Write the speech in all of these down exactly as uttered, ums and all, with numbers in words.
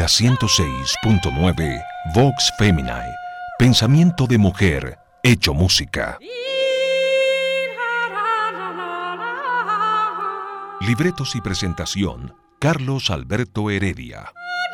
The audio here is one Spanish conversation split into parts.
la ciento seis punto nueve Vox Feminae, pensamiento de mujer hecho música. Libretos y presentación, Carlos Alberto Heredia.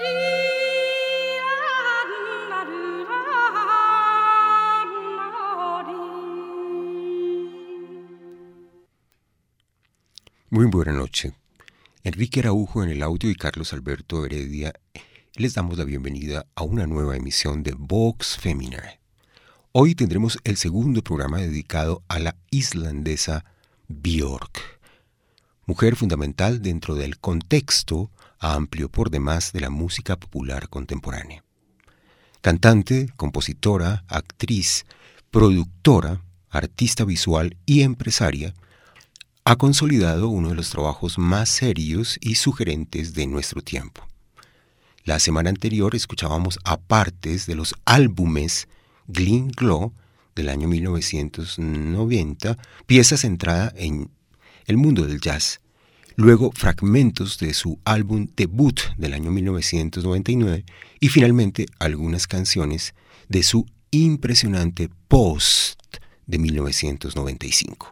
Muy buena noche. Enrique Araujo en el audio y Carlos Alberto Heredia les damos la bienvenida a una nueva emisión de Vox Feminae. Hoy tendremos el segundo programa dedicado a la islandesa Björk, mujer fundamental dentro del contexto amplio por demás de la música popular contemporánea. Cantante, compositora, actriz, productora, artista visual y empresaria, ha consolidado uno de los trabajos más serios y sugerentes de nuestro tiempo. La semana anterior escuchábamos a partes de los álbumes Glyn Glow del año mil novecientos noventa, pieza centrada en el mundo del jazz, luego fragmentos de su álbum debut del año mil novecientos noventa y nueve y finalmente algunas canciones de su impresionante Post de mil novecientos noventa y cinco.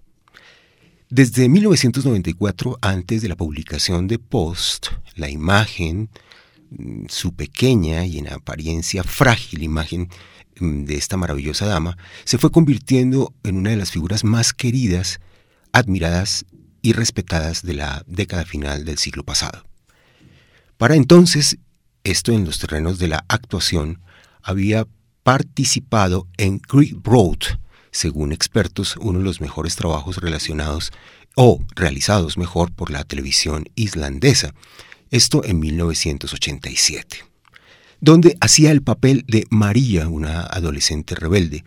Desde mil novecientos noventa y cuatro, antes de la publicación de Post, la imagen, su pequeña y en apariencia frágil imagen de esta maravillosa dama, se fue convirtiendo en una de las figuras más queridas, admiradas y respetadas de la década final del siglo pasado. Para entonces, esto en los terrenos de la actuación, había participado en Great Road, según expertos, uno de los mejores trabajos relacionados o realizados mejor por la televisión islandesa, esto en mil novecientos ochenta y siete, donde hacía el papel de María, una adolescente rebelde,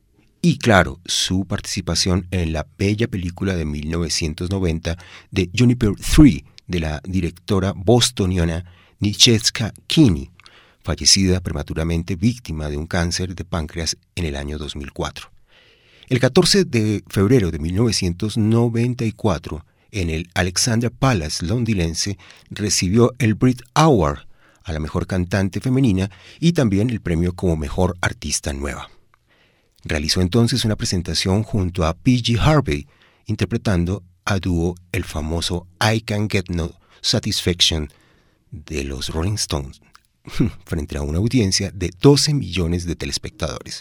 y claro, su participación en la bella película de mil novecientos noventa de Juniper tres, de la directora bostoniana Nicheska Kinney, fallecida prematuramente víctima de un cáncer de páncreas en el año dos mil cuatro. El catorce de febrero de mil novecientos noventa y cuatro, en el Alexandra Palace londinense, recibió el Brit Award a la mejor cantante femenina y también el premio como mejor artista nueva. Realizó entonces una presentación junto a P G Harvey, interpretando a dúo el famoso I Can't Get No Satisfaction de los Rolling Stones, frente a una audiencia de doce millones de telespectadores.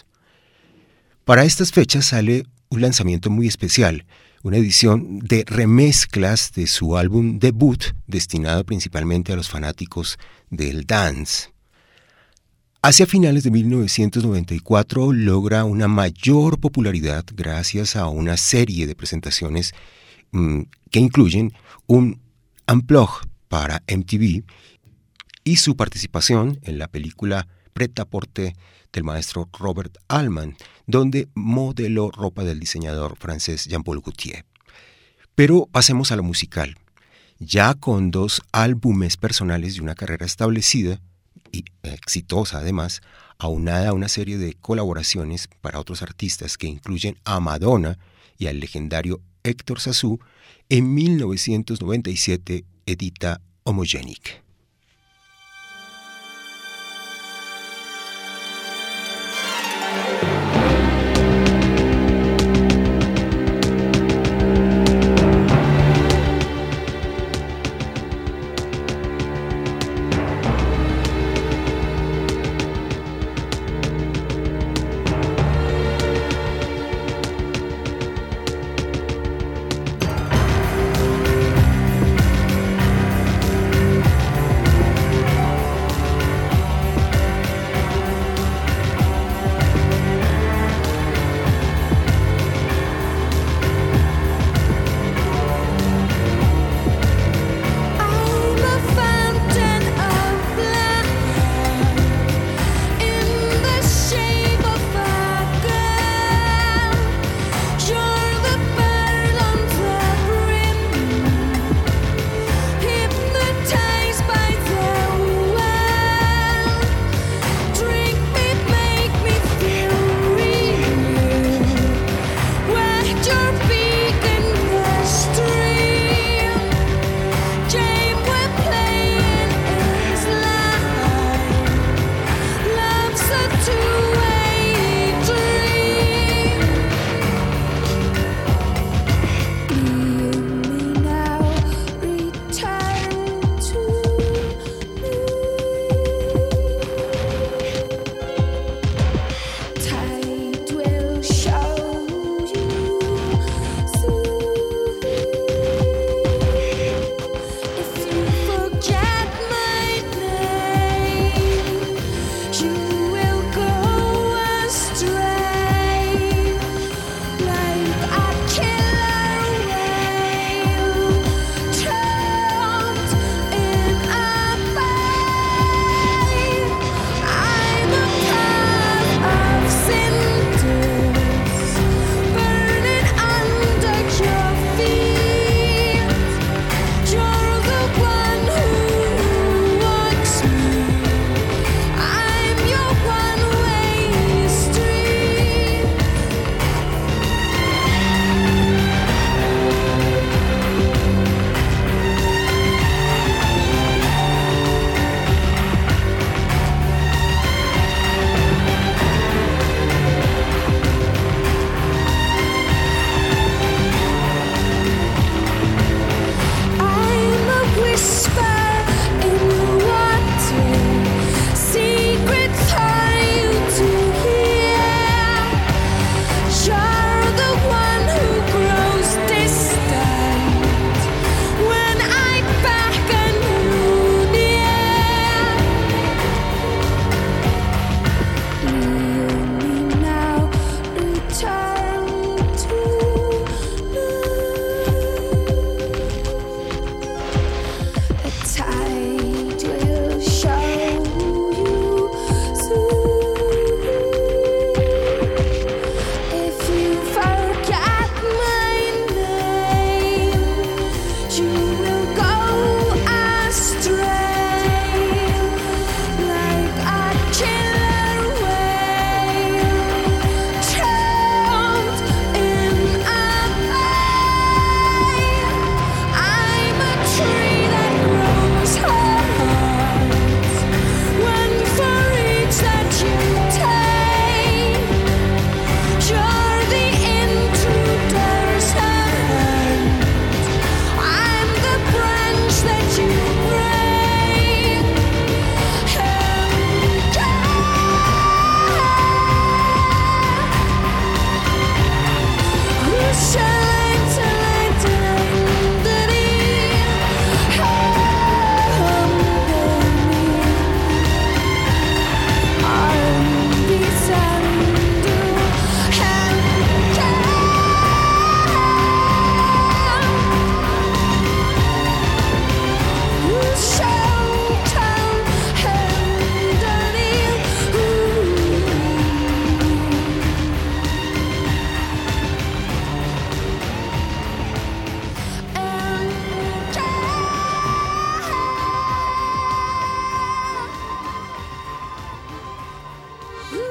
Para estas fechas sale un lanzamiento muy especial, una edición de remezclas de su álbum debut, destinado principalmente a los fanáticos del dance. Hacia finales de mil novecientos noventa y cuatro logra una mayor popularidad gracias a una serie de presentaciones mmm, que incluyen un unplug para M T V y su participación en la película Pret-à-Porter del maestro Robert Altman, donde modeló ropa del diseñador francés Jean-Paul Gaultier. Pero pasemos a lo musical. Ya con dos álbumes personales y una carrera establecida, y exitosa además, aunada a una serie de colaboraciones para otros artistas que incluyen a Madonna y al legendario Héctor Sassou, en mil novecientos noventa y siete edita Homogenic.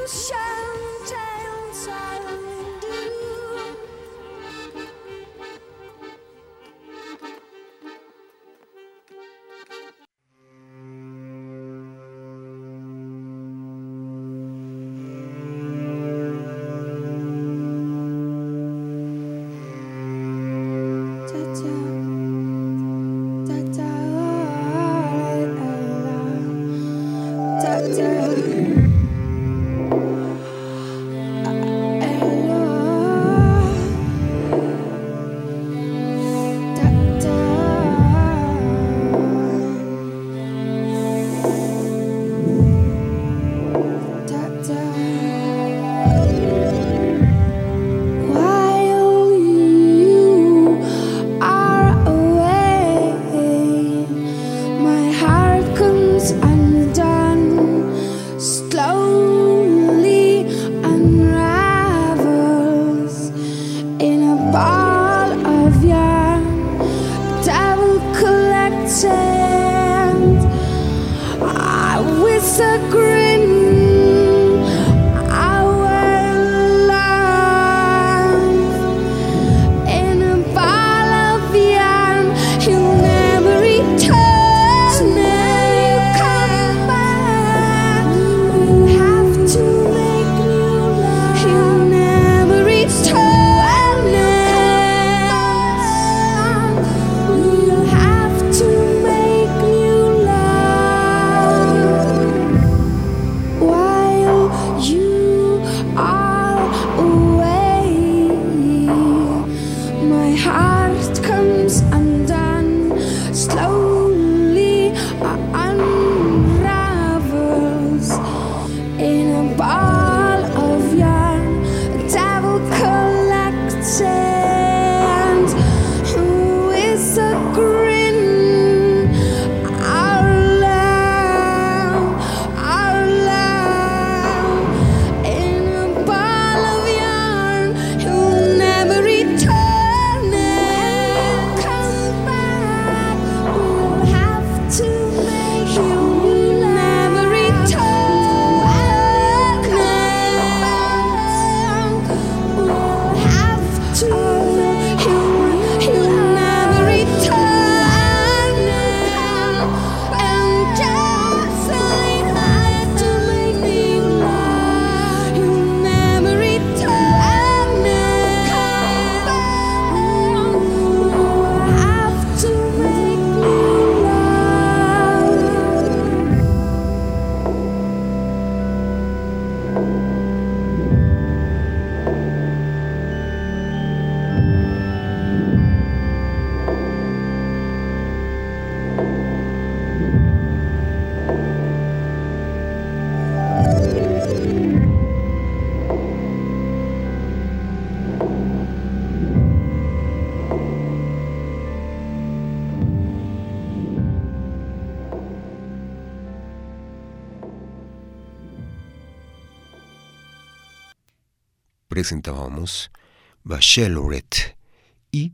Presentábamos Bachelorette y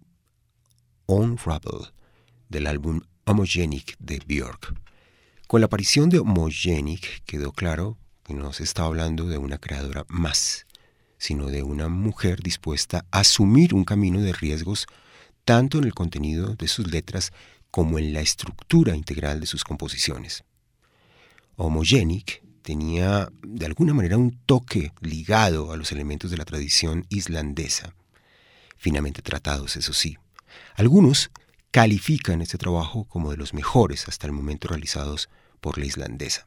Unravel del álbum Homogenic de Björk. Con la aparición de Homogenic quedó claro que no se estaba hablando de una creadora más, sino de una mujer dispuesta a asumir un camino de riesgos tanto en el contenido de sus letras como en la estructura integral de sus composiciones. Homogenic tenía de alguna manera un toque ligado a los elementos de la tradición islandesa, finamente tratados, eso sí. Algunos califican este trabajo como de los mejores hasta el momento realizados por la islandesa.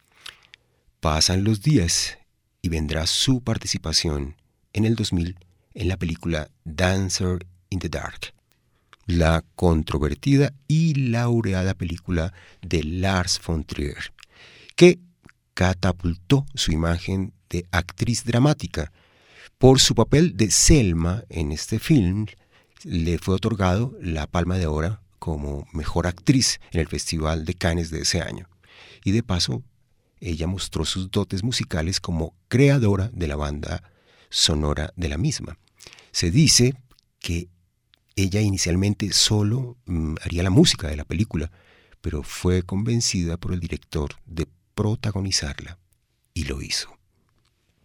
Pasan los días y vendrá su participación en el dos mil en la película Dancer in the Dark, la controvertida y laureada película de Lars von Trier, que catapultó su imagen de actriz dramática. Por su papel de Selma en este film, le fue otorgado la Palma de Oro como mejor actriz en el Festival de Cannes de ese año. Y de paso, ella mostró sus dotes musicales como creadora de la banda sonora de la misma. Se dice que ella inicialmente solo mm, haría la música de la película, pero fue convencida por el director de protagonizarla y lo hizo.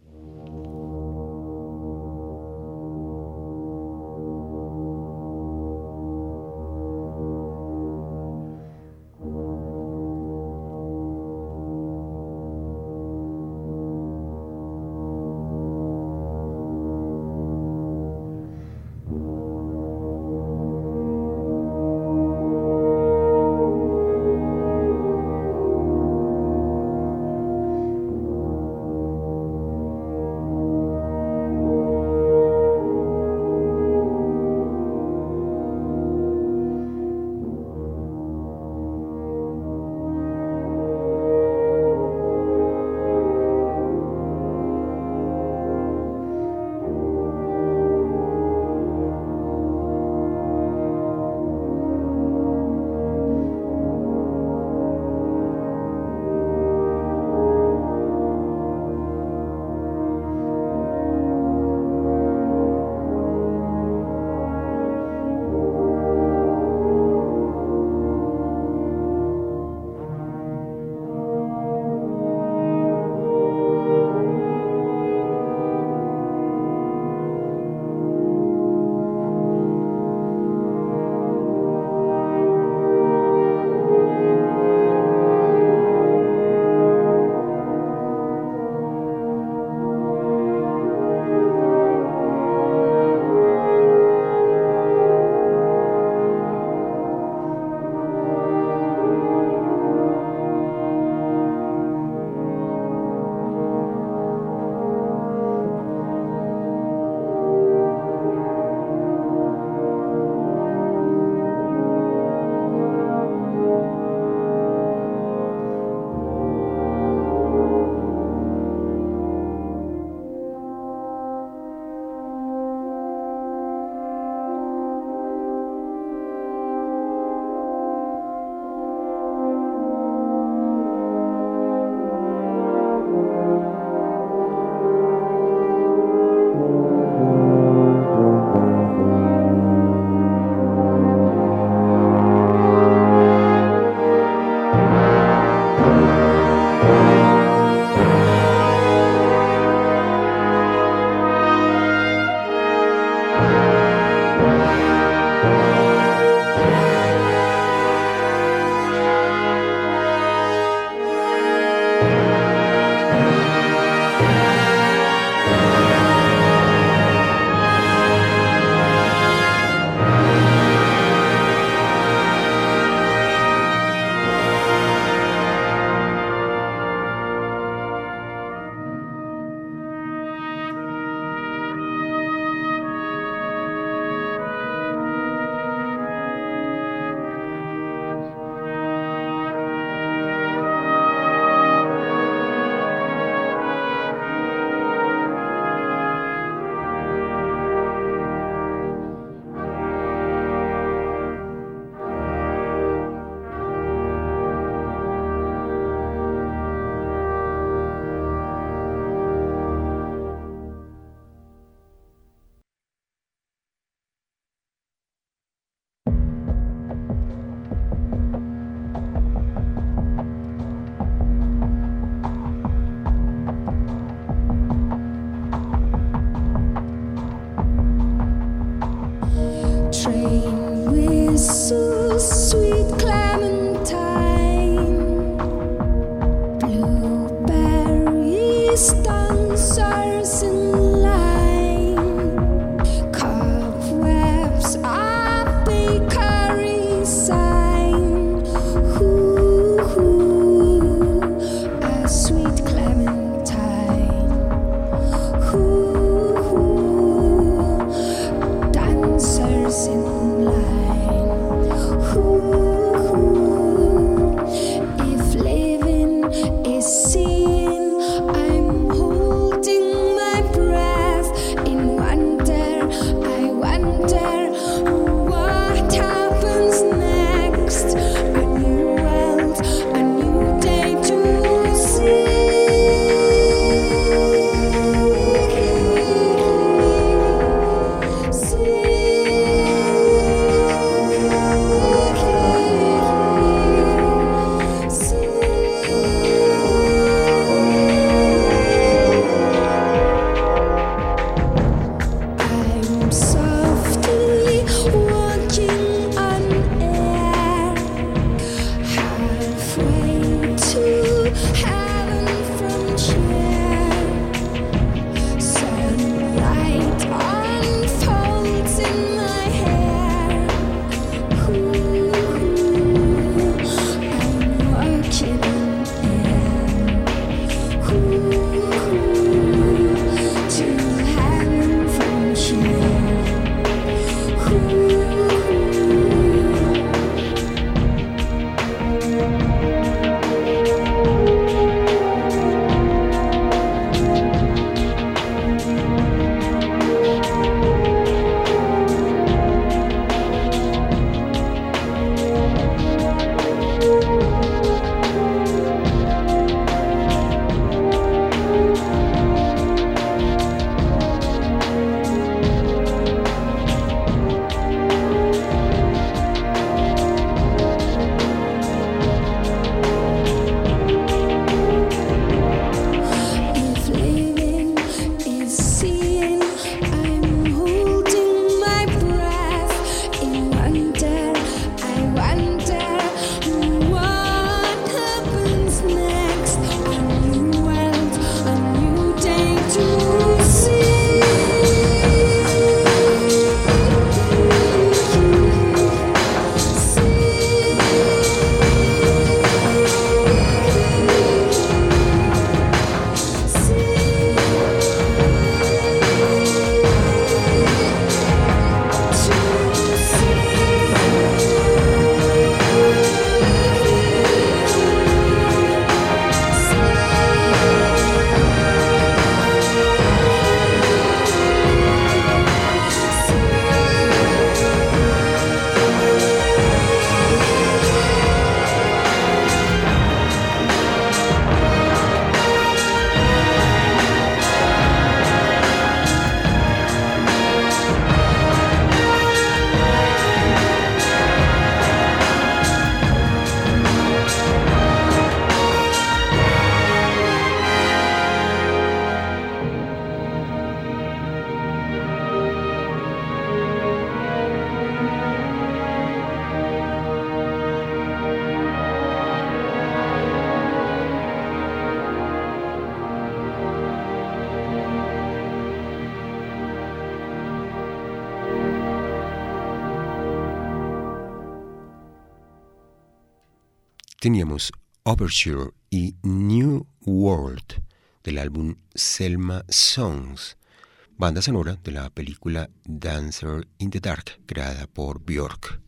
Teníamos Overture y New World del álbum Selma Songs, banda sonora de la película Dancer in the Dark, creada por Björk.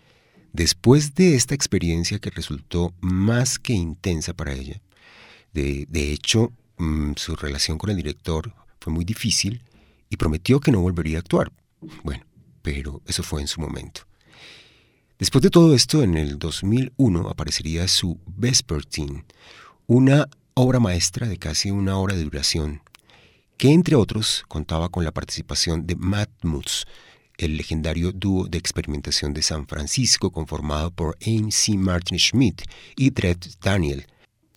Después de esta experiencia que resultó más que intensa para ella, de, de hecho, mmm, su relación con el director fue muy difícil y prometió que no volvería a actuar. Bueno, pero eso fue en su momento. Después de todo esto, en el dos mil uno aparecería su Vespertine, una obra maestra de casi una hora de duración, que entre otros contaba con la participación de Matmos, el legendario dúo de experimentación de San Francisco conformado por Aim C. Martin Schmidt y Dred Daniel,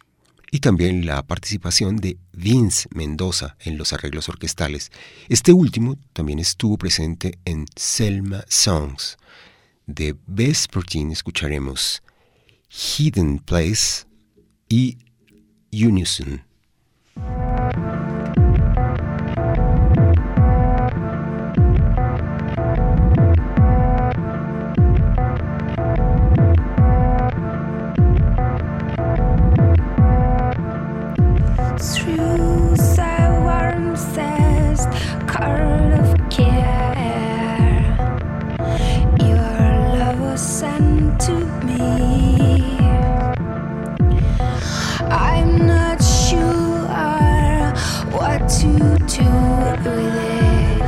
y también la participación de Vince Mendoza en los arreglos orquestales. Este último también estuvo presente en Selma Songs. De Vespertine escucharemos Hidden Place y Unison. to do with it,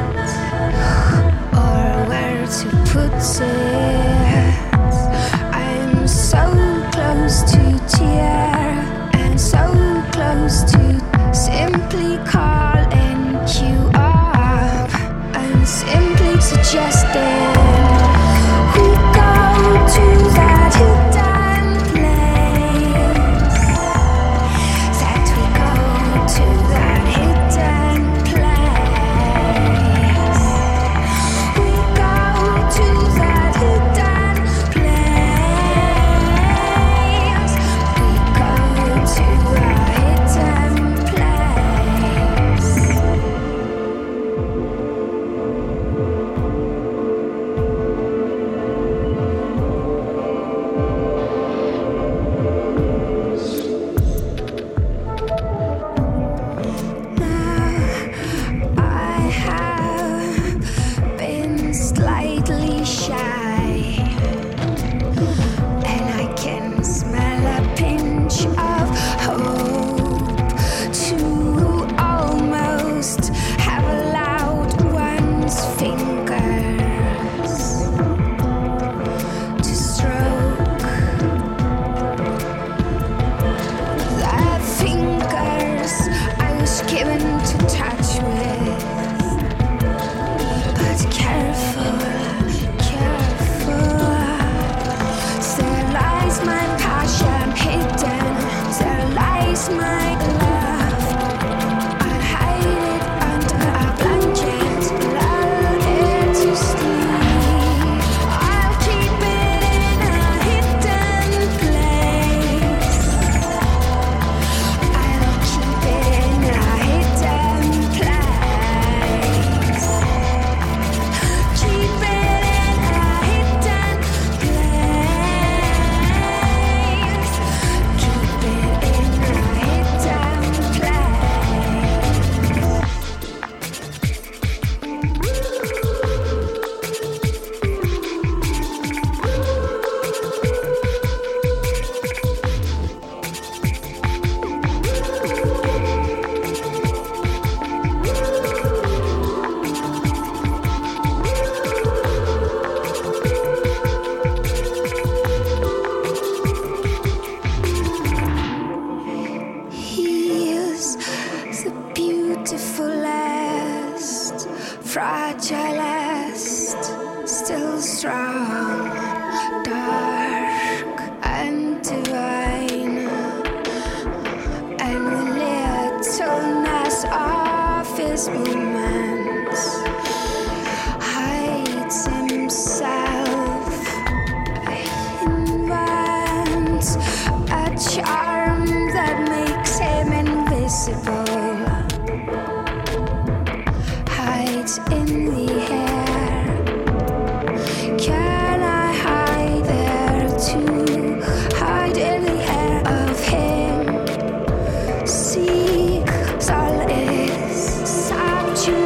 or where to put it. I'm so close to tear, and so close to simply calling you up and simply suggesting we go to that hidden place, that we go to that hidden place, we go to that hidden place, we go to a hidden place. I have been slightly shy, and I can smell a pinch of hope to almost have allowed one's fingers to stroke the fingers I was given to touch with. But careful, careful, there lies my passion hidden, there lies my love. I'll hide it under a blanket, lull it to sleep. I'll keep it in a hidden place, I'll keep it in a hidden place, keep it in a hidden place, keep it in a hidden place. He is the beautifulest, fragilest, still strong, dark and divine, and the littleness of his movements hides himself, invents a charm that makes him invisible, hides in the air. Can I hide there too? Hide in the air of him. See, solace, subjugation.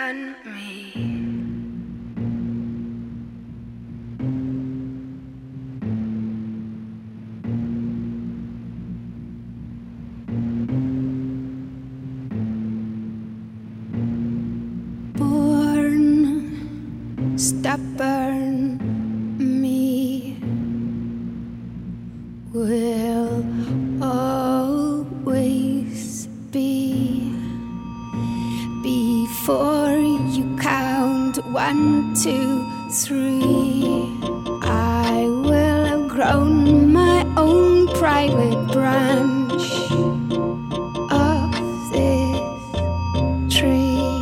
on me. Born stubborn, me will always be. Before you count one, two, three, I will have grown my own private branch of this tree.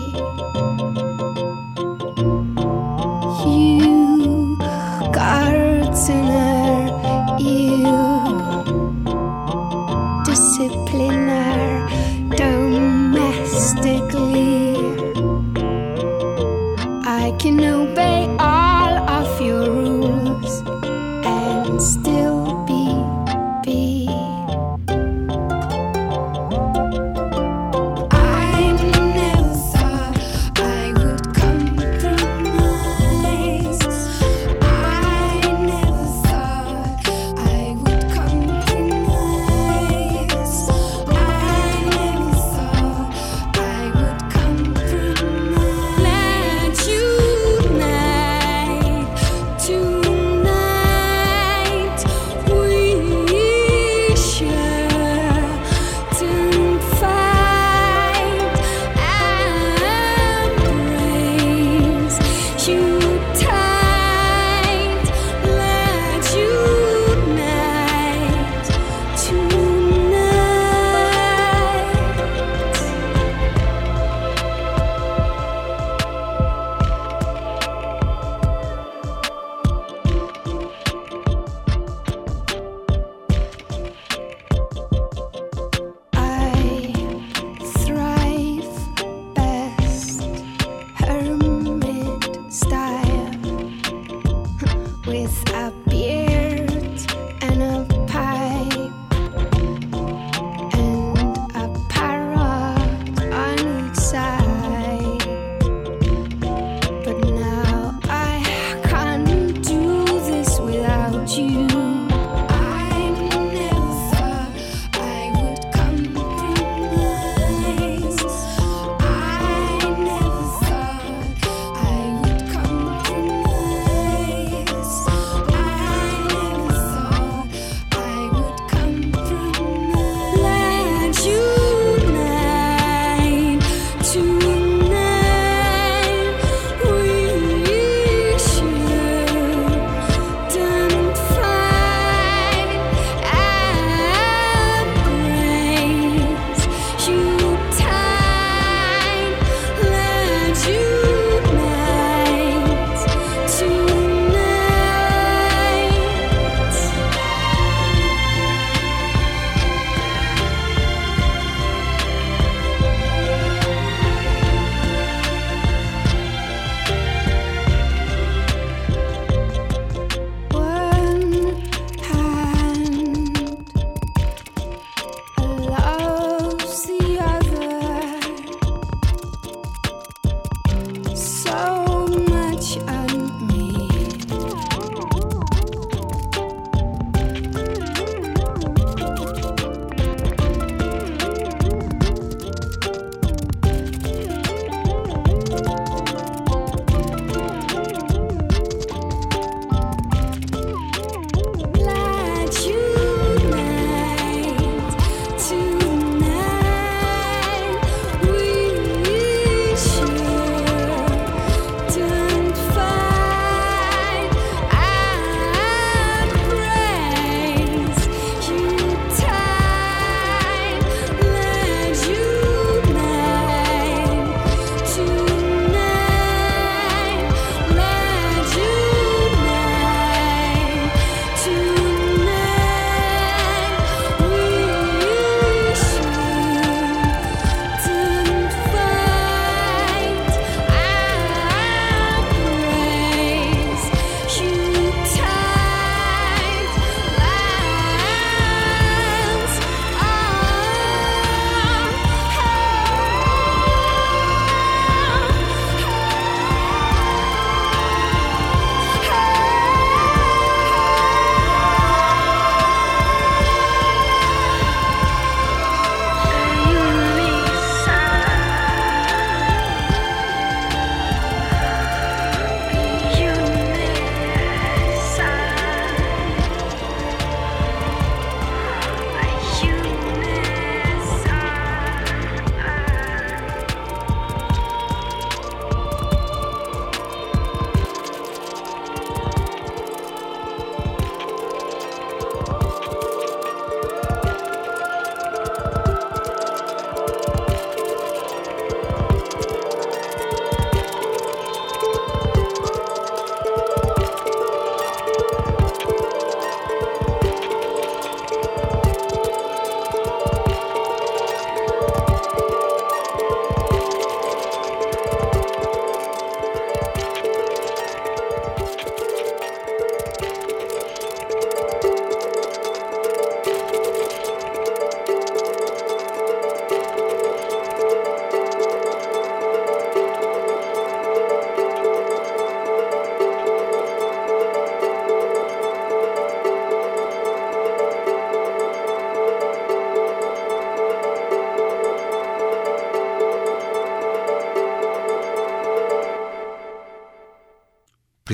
You gardener, you discipliner, domestically, I can obey all of your rules and still be, be.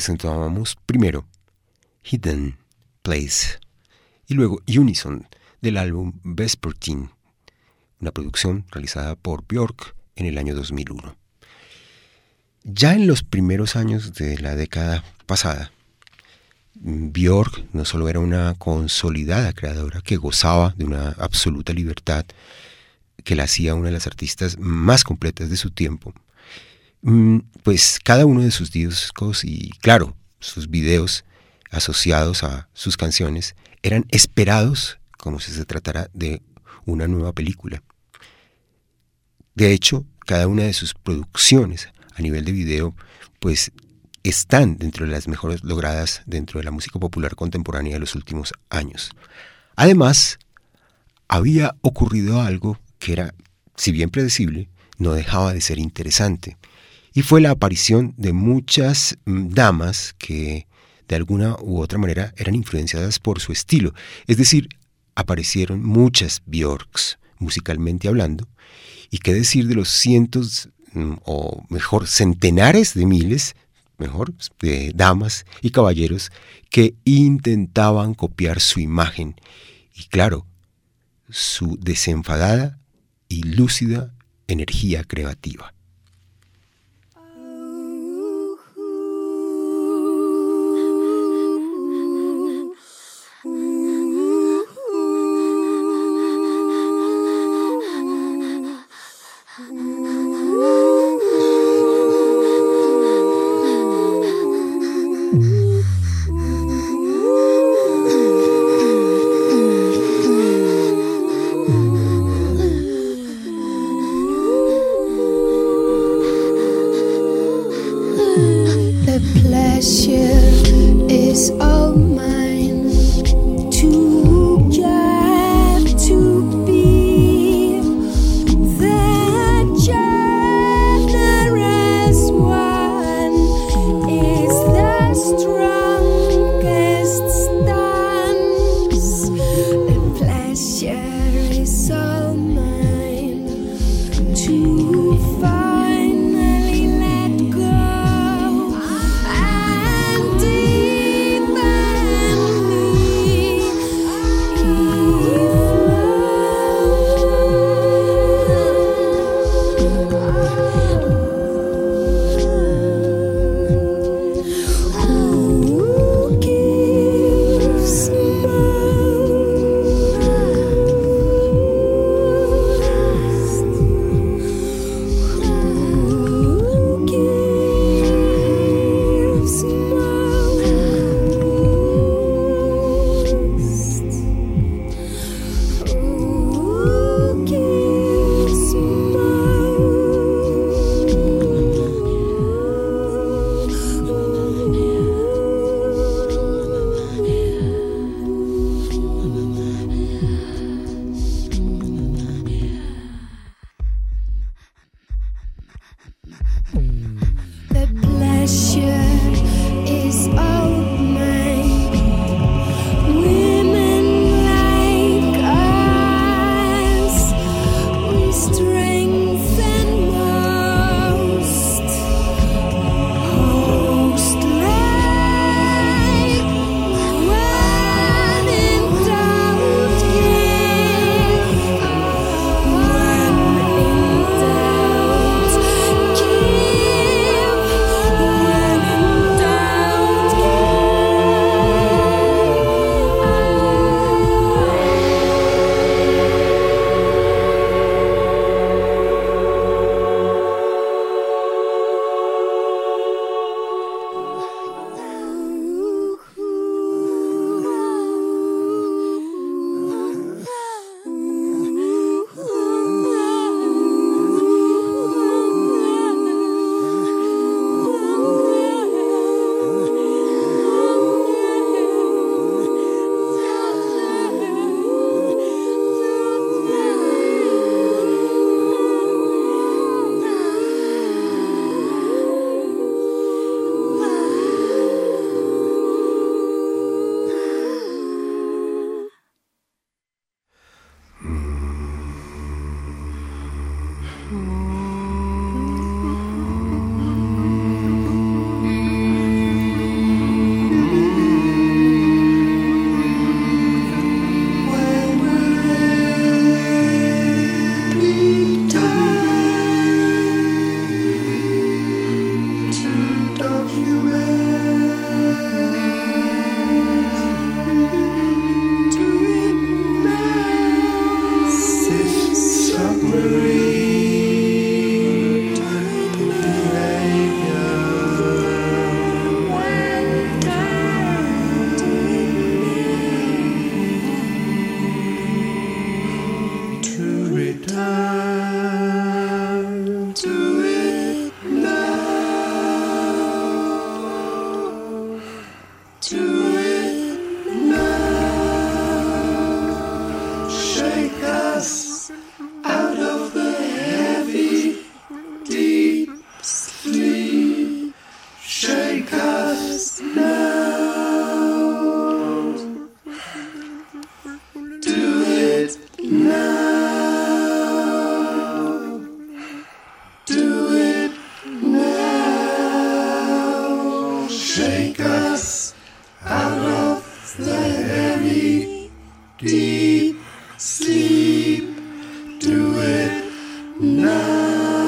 presentábamos primero Hidden Place y luego Unison del álbum Vespertine, una producción realizada por Björk en el año dos mil uno. Ya en los primeros años de la década pasada, Björk no solo era una consolidada creadora que gozaba de una absoluta libertad que la hacía una de las artistas más completas de su tiempo, pues cada uno de sus discos y, claro, sus videos asociados a sus canciones eran esperados como si se tratara de una nueva película. De hecho, cada una de sus producciones a nivel de video, pues están dentro de las mejores logradas dentro de la música popular contemporánea de los últimos años. Además, había ocurrido algo que era, si bien predecible, no dejaba de ser interesante, y fue la aparición de muchas damas que de alguna u otra manera eran influenciadas por su estilo. Es decir, aparecieron muchas Björks, musicalmente hablando, y qué decir de los cientos, o mejor, centenares de miles, mejor, de damas y caballeros que intentaban copiar su imagen y, claro, su desenfadada y lúcida energía creativa. Ooh. me deep sleep. Do it now.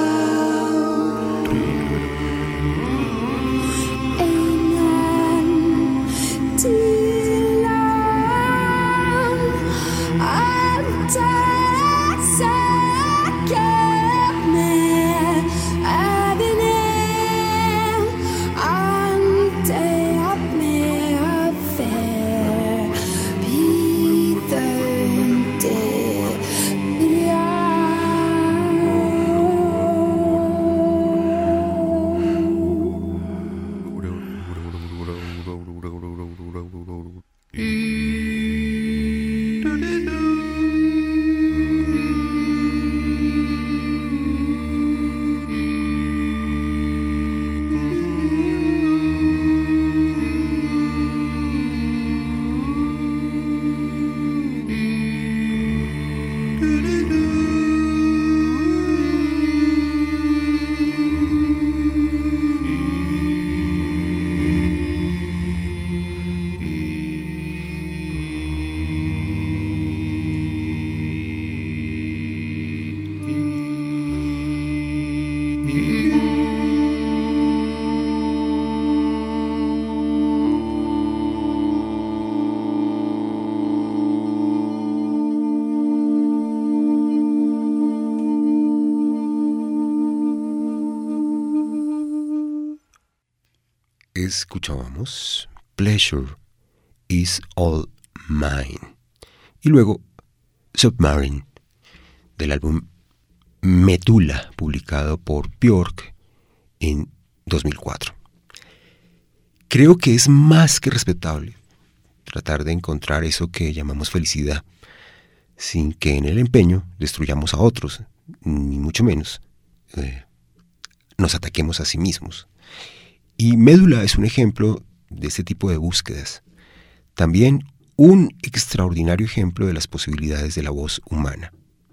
Escuchábamos Pleasure is All Mine y luego Submarine del álbum Medulla, publicado por Björk en dos mil cuatro. Creo que es más que respetable tratar de encontrar eso que llamamos felicidad, sin que en el empeño destruyamos a otros, ni mucho menos eh, nos ataquemos a sí mismos. Y Medulla es un ejemplo de este tipo de búsquedas. También un extraordinario ejemplo de las posibilidades de la voz humana.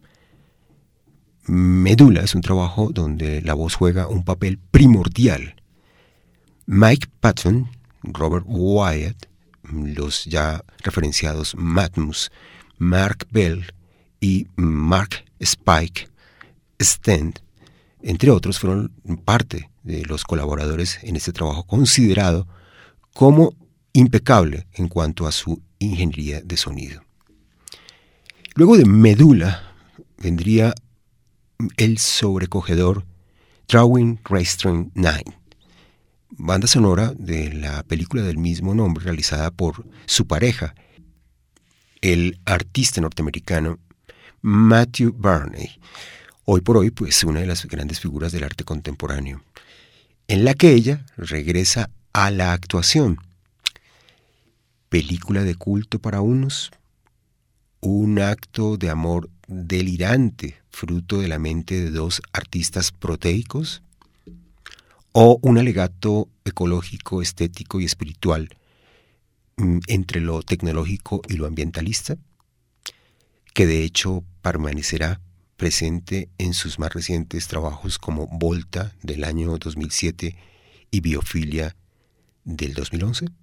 Medulla es un trabajo donde la voz juega un papel primordial. Mike Patton, Robert Wyatt, los ya referenciados Matmus, Mark Bell y Mark Spike Stent, entre otros, fueron parte de los colaboradores en este trabajo considerado como impecable en cuanto a su ingeniería de sonido. Luego de Medulla vendría el sobrecogedor Drawing Restraint nueve, banda sonora de la película del mismo nombre realizada por su pareja, el artista norteamericano Matthew Barney, hoy por hoy pues una de las grandes figuras del arte contemporáneo, en la que ella regresa a la actuación. Película de culto para unos, un acto de amor delirante, fruto de la mente de dos artistas proteicos, o un alegato ecológico, estético y espiritual entre lo tecnológico y lo ambientalista, que de hecho permanecerá presente en sus más recientes trabajos como Volta del año dos mil siete y Biofilia del dos mil once.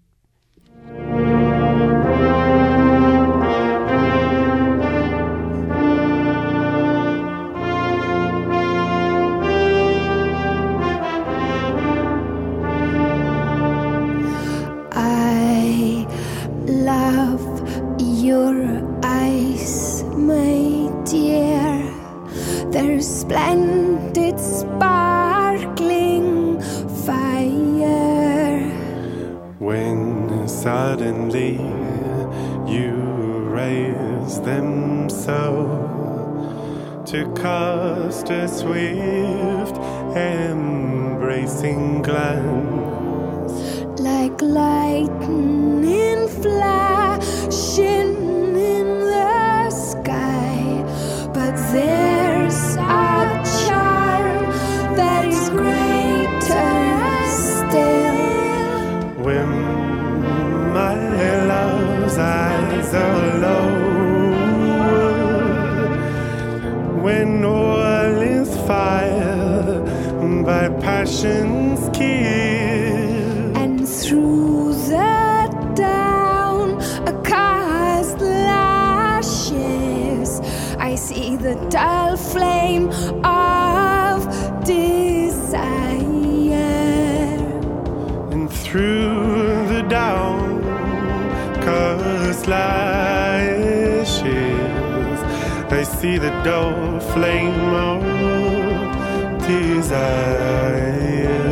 I love your eyes, my dear. Their splendid sparkling fire. When suddenly you raise them so to cast a swift embracing glance, like lightning flashing in the sky, but there's a charm that is greater still. when my love's eyes are lowered, when all is fire by passion's kiss, And through the down a chasm see the dull flame of desire. And through the downcast lashes, I see the dull flame of desire.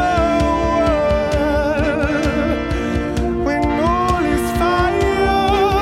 When all is fire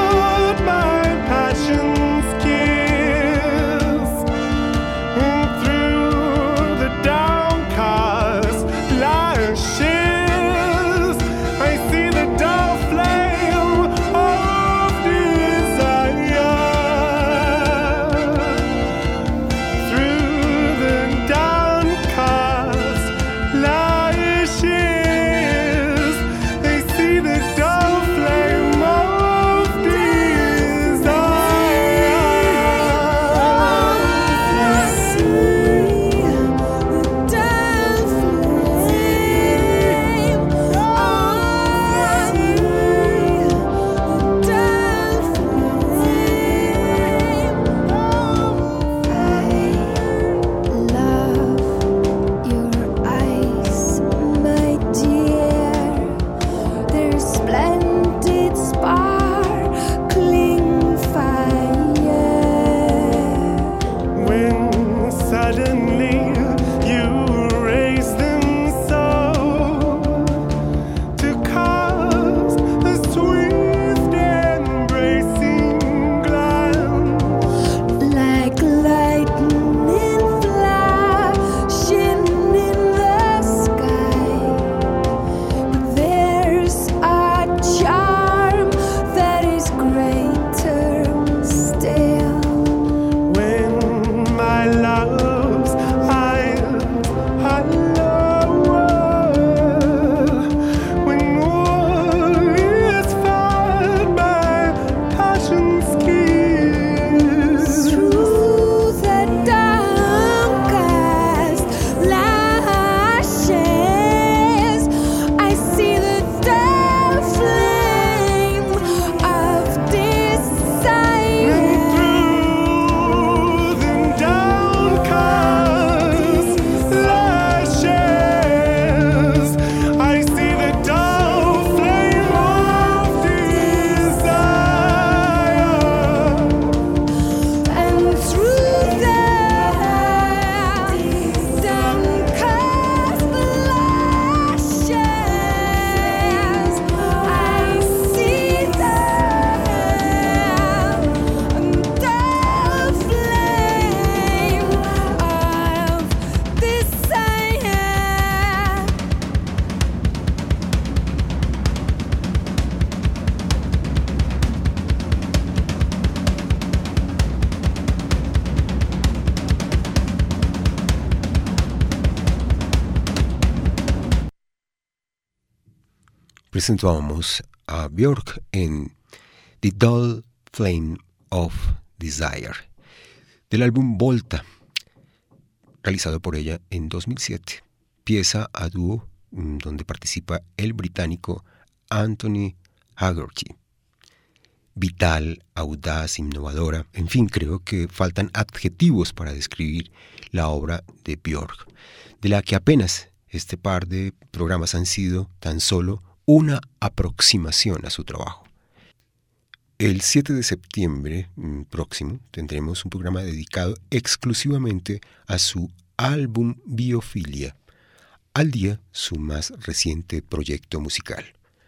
presentábamos a Björk en The Dull Flame of Desire, del álbum Volta, realizado por ella en dos mil siete, pieza a dúo donde participa el británico Anthony Haggerty. Vital, audaz, innovadora, en fin, creo que faltan adjetivos para describir la obra de Björk, de la que apenas este par de programas han sido tan solo una aproximación a su trabajo. El siete de septiembre próximo tendremos un programa dedicado exclusivamente a su álbum Biofilia, al día su más reciente proyecto musical.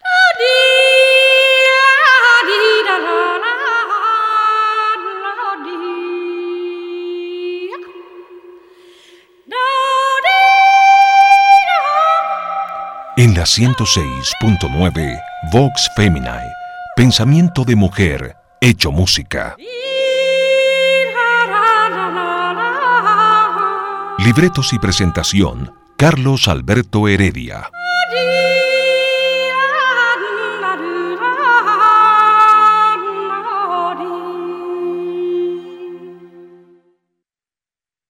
En la ciento seis punto nueve Vox Feminae, pensamiento de mujer hecho música. Libretos y presentación, Carlos Alberto Heredia.